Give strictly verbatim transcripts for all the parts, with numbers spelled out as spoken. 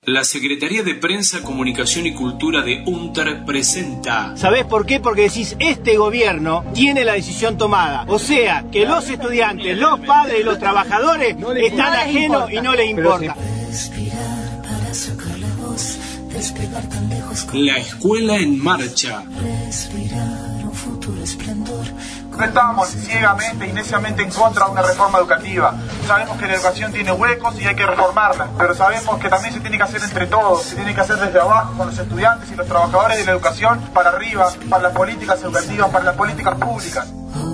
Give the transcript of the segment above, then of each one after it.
La Secretaría de Prensa, Comunicación y Cultura de UNTER presenta... ¿Sabés por qué? Porque decís, este gobierno tiene la decisión tomada. O sea, que los estudiantes, los padres y los trabajadores están ajenos y no les importa. La Escuela en Marcha. No estamos ciegamente y neciamente en contra de una reforma educativa. Sabemos que la educación tiene huecos y hay que reformarla, pero sabemos que también se tiene que hacer entre todos, se tiene que hacer desde abajo con los estudiantes y los trabajadores de la educación para arriba, para las políticas educativas, para las políticas públicas.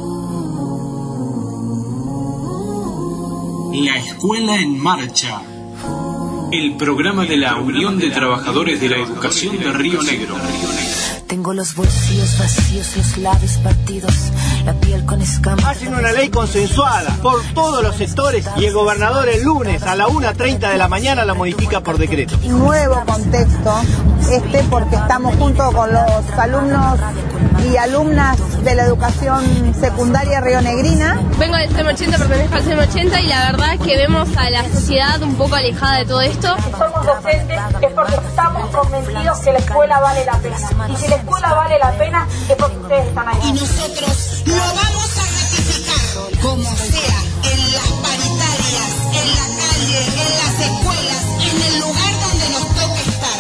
La Escuela en Marcha. El programa de la Unión de Trabajadores de la Educación de Río Negro. Tengo los bolsillos vacíos, los labios partidos, la piel con escamas. Hacen una ley consensuada por todos los sectores y el gobernador el lunes a la una treinta de la mañana la modifica por decreto. Nuevo contexto, este porque estamos junto con los alumnos y alumnas de la educación secundaria rionegrina. Vengo del C E M ochenta, pertenezco al C E M ochenta y la verdad es que vemos a la sociedad un poco alejada de todo esto. Si somos docentes es porque estamos convencidos que la escuela vale la pena. Y si la escuela vale la pena es porque ustedes están ahí. Y nosotros lo vamos a ratificar, como sea, en las paritarias, en la calle, en las escuelas, en el lugar donde nos toque estar.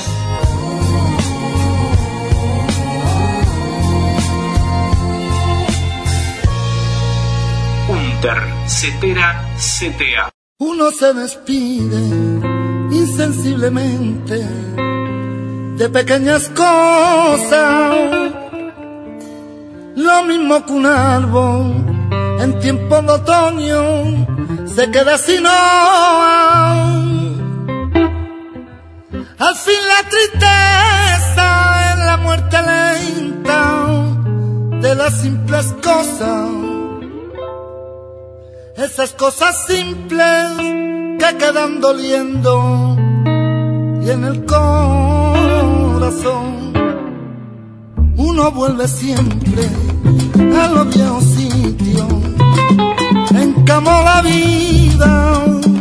UNTER, CETERA, C T A. Uno se despide insensiblemente de pequeñas cosas, lo mismo que un árbol en tiempo de otoño se queda sin hoja. Al fin la tristeza es la muerte lenta de las simples cosas, esas cosas simples que quedan doliendo y en el corazón uno vuelve siempre a los viejos sitios en que amó la vida,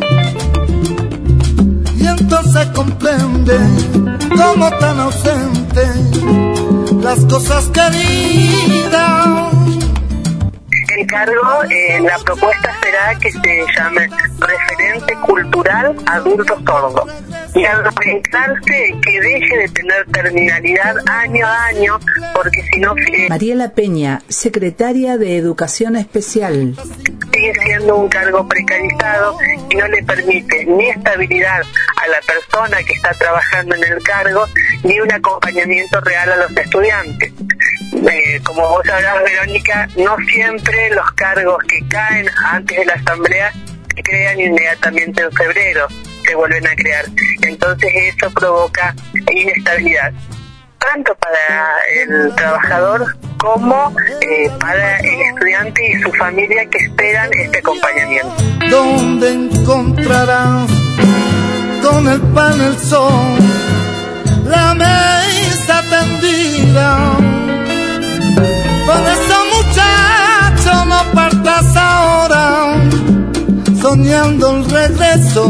y entonces comprende cómo tan ausente las cosas queridas. El cargo, eh, la propuesta será que se llame referente cultural adulto sordo. Y al registrarse que deje de tener terminalidad año a año, porque si no... Eh, Mariela Peña, secretaria de Educación Especial. Sigue siendo un cargo precarizado y no le permite ni estabilidad a la persona que está trabajando en el cargo, ni un acompañamiento real a los estudiantes. Eh, como vos sabrás, Verónica, no siempre los cargos que caen antes de la asamblea se crean inmediatamente en febrero, se vuelven a crear. Entonces eso provoca inestabilidad, tanto para el trabajador como eh, para el estudiante y su familia que esperan este acompañamiento. ¿Dónde encontrarás con el pan el sol, la mesa tendida? Por eso, muchacho, no partas ahora soñando el regreso,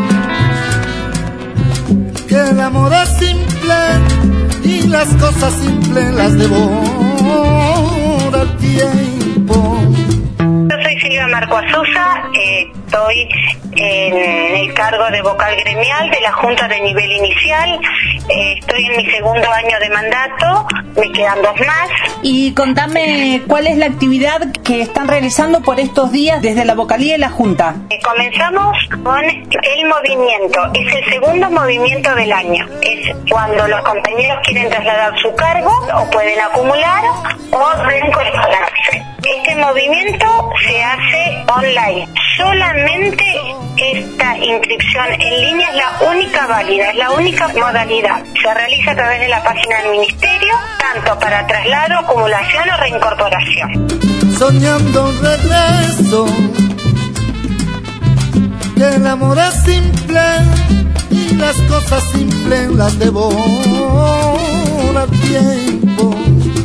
que el amor es simple y las cosas simples las devora el tiempo. Yo soy Silvia Marco Azusa, eh, estoy en el cargo de vocal gremial de la Junta de Nivel Inicial, eh, estoy en mi segundo año de mandato, me quedan dos más. Y contame cuál es la actividad que están realizando por estos días desde la vocalía y la Junta. Eh, comenzamos con el movimiento, es el segundo movimiento del año, es cuando los compañeros quieren trasladar su cargo o pueden acumular o reincorporarse. Este movimiento se hace online. Solamente esta inscripción en línea es la única válida, es la única modalidad. Se realiza a través de la página del Ministerio, tanto para traslado, acumulación o reincorporación. Soñando un regreso, que el amor es simple y las cosas simples las devora el tiempo.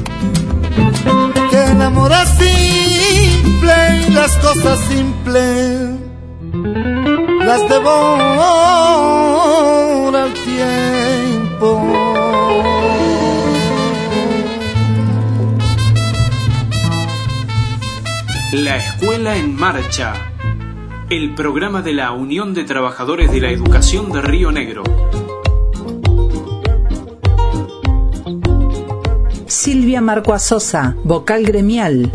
Que el amor es simple y las cosas simples las devora el tiempo. La Escuela en Marcha, el programa de la Unión de Trabajadores de la Educación de Río Negro. Silvia Marco Sosa, vocal gremial.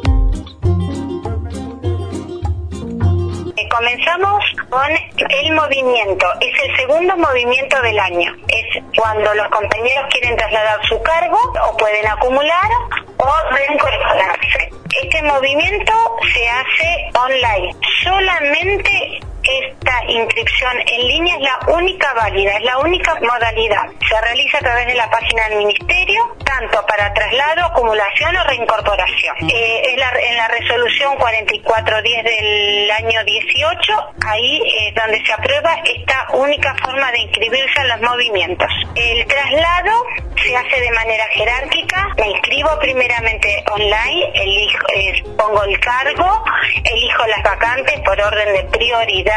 Comenzamos con el movimiento. Es el segundo movimiento del año. Es cuando los compañeros quieren trasladar su cargo o pueden acumular o reincorporarse. Este movimiento se hace online. Solamente esta inscripción en línea es la única válida, es la única modalidad. Se realiza a través de la página del Ministerio, tanto para traslado, acumulación o reincorporación. Eh, es la, en la resolución cuarenta y cuatro diez del año dieciocho, ahí es donde se aprueba esta única forma de inscribirse en los movimientos. El traslado se hace de manera jerárquica. Me inscribo primeramente online, elijo, eh, pongo el cargo, elijo las vacantes por orden de prioridad.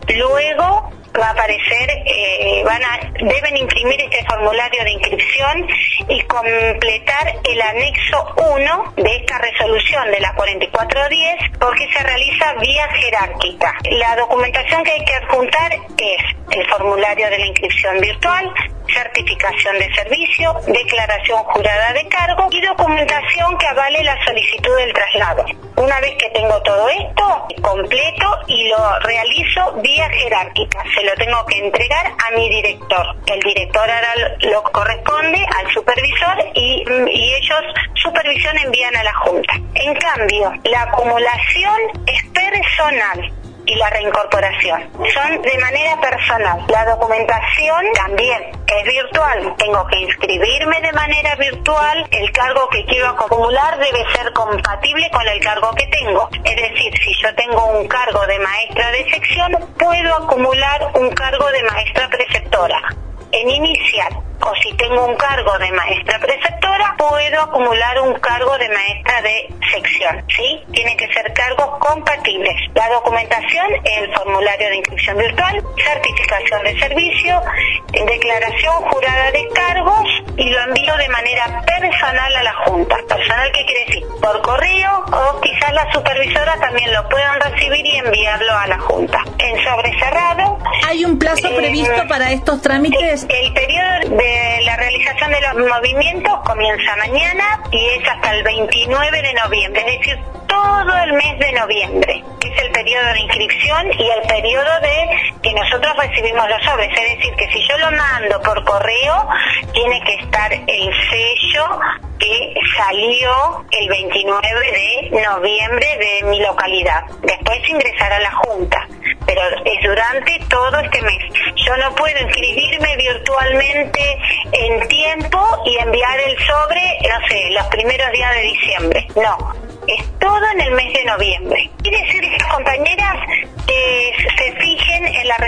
Luego va a aparecer, eh, van a, deben imprimir este formulario de inscripción y completar el anexo uno de esta resolución de la cuarenta y cuatro diez, porque se realiza vía jerárquica. La documentación que hay que adjuntar es el formulario de la inscripción virtual, certificación de servicio, declaración jurada de cargo y documentación que avale la solicitud del traslado. Una vez que tengo todo esto, completo y lo realizo vía jerárquica. Se lo tengo que entregar a mi director. El director hará lo que corresponde al supervisor y, y ellos, supervisión, envían a la Junta. En cambio, la acumulación es personal y la reincorporación son de manera personal. La documentación también es virtual. Tengo que inscribirme de manera virtual. El cargo que quiero acumular debe ser compatible con el cargo que tengo. Es decir, si yo tengo un cargo de maestra de sección, puedo acumular un cargo de maestra preceptora en inicial. O si tengo un cargo de maestra preceptora, puedo acumular un cargo de maestra de sección, ¿sí? Tienen que ser cargos compatibles. La documentación, el formulario de inscripción virtual, certificación de servicio, declaración jurada de cargos y lo envío de manera personal a la Junta. Personal, ¿qué quiere decir? Por correo o quizás la supervisora también lo puedan recibir y enviarlo a la Junta. En sobre cerrado. ¿Hay un plazo eh, previsto para estos trámites? El, el periodo de la realización de los movimientos comienza mañana y es hasta el veintinueve de noviembre, es decir, todo el mes de noviembre, que es el periodo de inscripción y el periodo de que nosotros recibimos los sobres. Es decir, que si yo lo mando por correo, tiene que estar el sello que salió el veintinueve de noviembre de mi localidad. Después ingresará a la Junta, pero es durante todo este mes. Yo no puedo inscribirme virtualmente en tiempo y enviar el sobre, no sé, los primeros días de diciembre. No, es todo en el mes de noviembre. Quiere decir, compañeras, que se fijen en la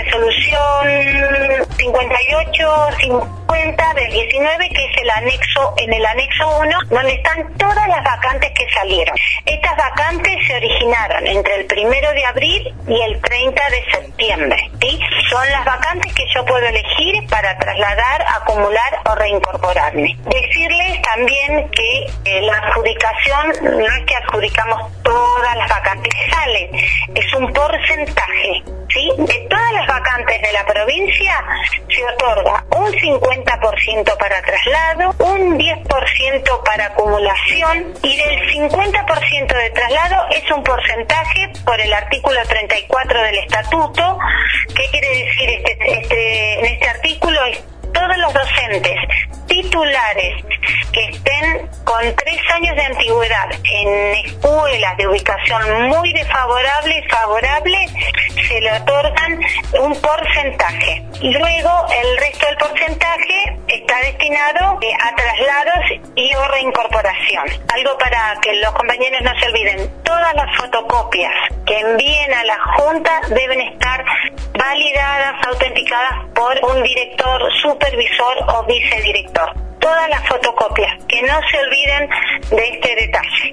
resolución cincuenta y ocho cincuenta del diecinueve, que es el anexo, en el anexo uno, donde están todas las vacantes que salieron. Estas vacantes se originaron entre el primero de abril y el treinta de septiembre, ¿sí? Son las vacantes que yo puedo elegir para trasladar, acumular o reincorporarme. Decirles también que eh, la adjudicación no es que adjudicamos todas las vacantes que salen, es un porcentaje, ¿sí? De todas las vacantes de la provincia se otorga un cincuenta por ciento para traslado, un diez por ciento para acumulación y del cincuenta por ciento de traslado es un porcentaje por el artículo treinta y cuatro del estatuto. ¿Qué quiere decir este, este, en este artículo? Es todos los docentes titulares que estén con tres años de antigüedad en escuelas de ubicación muy desfavorable y favorable, se le otorgan un porcentaje. Luego, el resto del porcentaje está destinado eh, a traslados y o reincorporación. Algo para que los compañeros no se olviden: todas las fotocopias que envíen a la Junta deben estar validadas, autenticadas por un director, supervisor o vicedirector. Todas las fotocopias, que no se olviden de este detalle.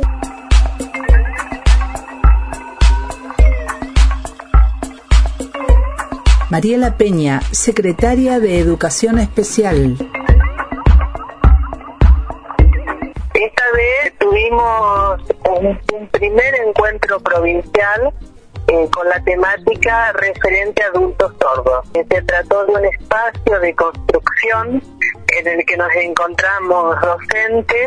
Mariela Peña, secretaria de Educación Especial. Esta vez tuvimos tuvimos un, un primer encuentro provincial eh, con la temática referente a adultos sordos. Se trató de un espacio de construcción en el que nos encontramos docentes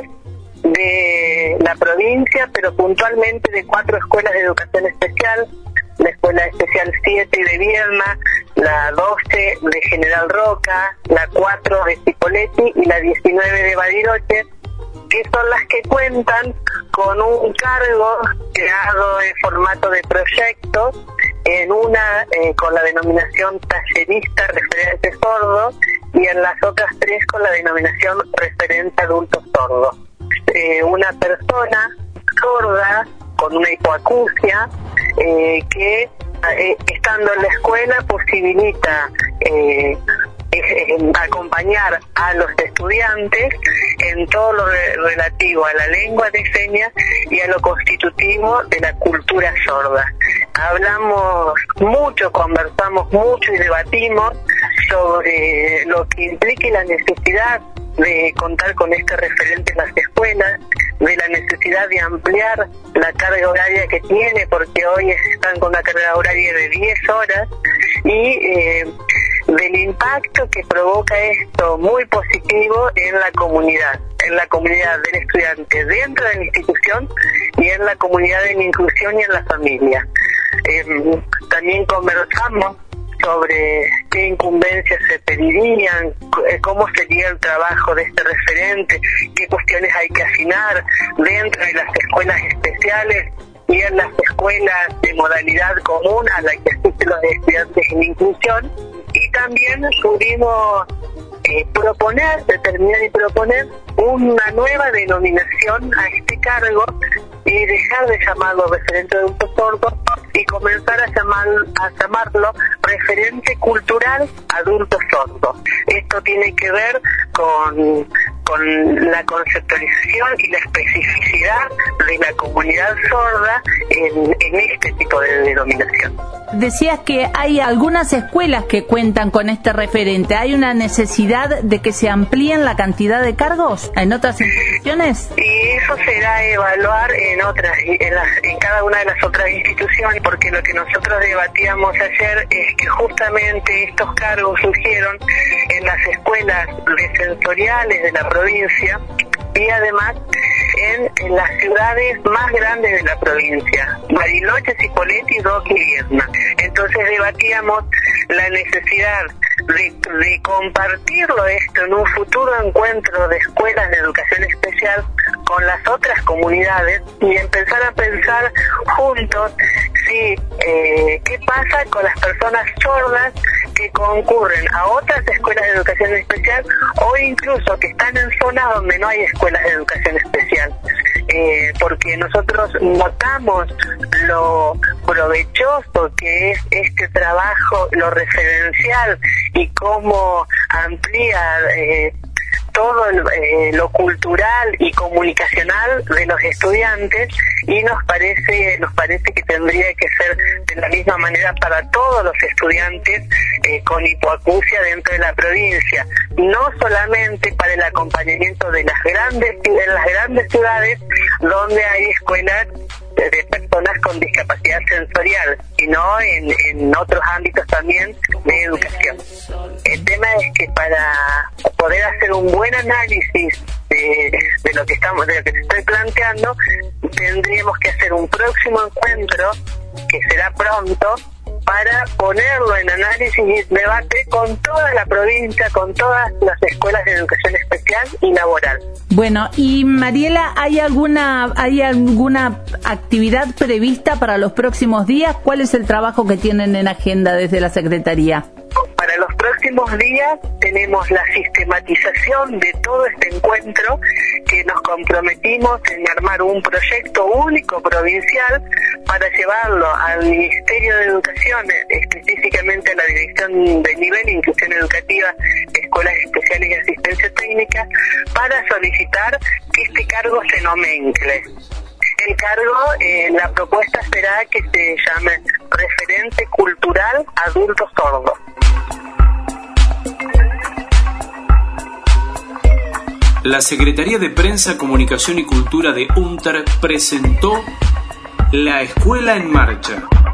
de la provincia, pero puntualmente de cuatro escuelas de educación especial: la Escuela Especial siete de Viedma, la doce de General Roca, la cuatro de Cipolletti y la diecinueve de Bariloche, que son las que cuentan con un cargo creado en formato de proyecto, en una eh, con la denominación tallerista referente sordo y en las otras tres con la denominación referente adulto sordo. Eh, una persona sorda con una hipoacusia eh, que eh, estando en la escuela posibilita eh, eh, acompañar a los estudiantes en todo lo re relativo a la lengua de señas y a lo constitutivo de la cultura sorda. Hablamos mucho, conversamos mucho y debatimos sobre lo que implica la necesidad de contar con este referente en las escuelas, de la necesidad de ampliar la carga horaria que tiene, porque hoy están con una carga horaria de diez horas, y eh, del impacto que provoca esto muy positivo en la comunidad, en la comunidad del estudiante dentro de la institución y en la comunidad de la inclusión y en la familia. Eh, también conversamos sobre qué incumbencias se pedirían, cómo sería el trabajo de este referente, qué cuestiones hay que afinar dentro de las escuelas especiales y en las escuelas de modalidad común a la que asisten los estudiantes en inclusión. Y también pudimos eh, proponer, determinar y proponer una nueva denominación a este cargo y dejar de llamarlo referente de adultos sordos y comenzar a, llamar, a llamarlo referente cultural adulto sordo. Esto tiene que ver con, con la conceptualización y la especificidad de la comunidad sorda en, en este tipo de denominación. Decías que hay algunas escuelas que cuentan con este referente. ¿Hay una necesidad de que se amplíen la cantidad de cargos en otras instituciones? Y eso será evaluar en otras, en, las, en cada una de las otras instituciones, porque lo que nosotros debatíamos ayer es que justamente estos cargos surgieron en las escuelas sensoriales de la provincia y además en, en las ciudades más grandes de la provincia: Bariloche, Cipolletti, Roca y Viedma. Entonces debatíamos la necesidad de, de compartirlo esto en un futuro encuentro de escuelas de educación especial con las otras comunidades y empezar a pensar juntos si eh, qué pasa con las personas sordas que concurren a otras escuelas de educación especial o incluso que están en zonas donde no hay escuelas de educación especial. Eh, porque nosotros notamos lo provechoso que es este trabajo, lo referencial y cómo amplía eh, todo el, eh, lo cultural y comunicacional de los estudiantes, y nos parece nos parece que tendría que ser de la misma manera para todos los estudiantes eh, con hipoacusia dentro de la provincia, no solamente para el acompañamiento de las grandes de las grandes ciudades donde hay escuelas de personas con discapacidad sensorial, sino en, en otros ámbitos también de educación. El tema es que para poder hacer un buen análisis de, de lo que estamos, de lo que se estoy planteando, tendríamos que hacer un próximo encuentro que será pronto para ponerlo en análisis y debate con toda la provincia, con todas las escuelas de educación especial y laboral. Bueno, y Mariela, ¿hay alguna hay alguna actividad prevista para los próximos días? ¿Cuál es el trabajo que tienen en agenda desde la Secretaría? Para los próximos días tenemos la sistematización de todo este encuentro, que nos comprometimos en armar un proyecto único provincial para llevarlo al Ministerio de Educación, específicamente a la Dirección de Nivel, Inclusión Educativa, Escuelas Especiales y Asistencia Técnica, para solicitar que este cargo se nomencle. El cargo, eh, la propuesta será que se llame referente cultural adulto sordo. la Secretaría de Prensa, Comunicación y Cultura de UNTER presentó La Escuela en Marcha.